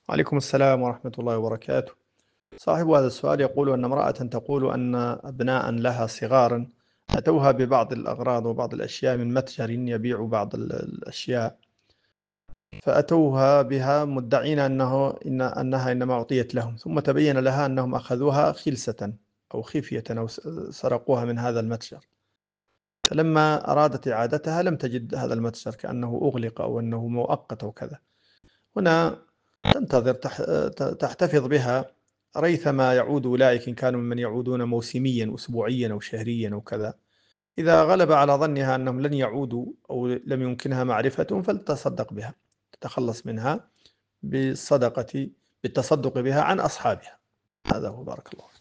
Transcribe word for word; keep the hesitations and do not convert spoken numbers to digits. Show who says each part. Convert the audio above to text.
Speaker 1: وعليكم السلام ورحمة الله وبركاته. صاحب هذا السؤال يقول أن امرأة تقول أن أبناء لها صغارا أتوها ببعض الأغراض وبعض الأشياء من متجر يبيع بعض ال- الأشياء، فأتوها بها مدعين أنه إن أنها إنما أعطيت لهم، ثم تبين لها أنهم أخذوها خلسة أو خفية أو س- سرقوها من هذا المتجر. فلما أرادت إعادتها لم تجد هذا المتجر، كأنه أغلق أو أنه مؤقت أو كذا. هنا تنتظر تح- تحتفظ بها ريثما يعود أولئك إن كانوا ممن يعودون موسميا أسبوعيا أو شهريا أو كذا. إذا غلب على ظنها أنهم لن يعودوا أو لم يمكنها معرفتهم فلتصدق بها، تتخلص منها بالصدقة، بالتصدق بها عن أصحابها. هذا هو، بارك الله.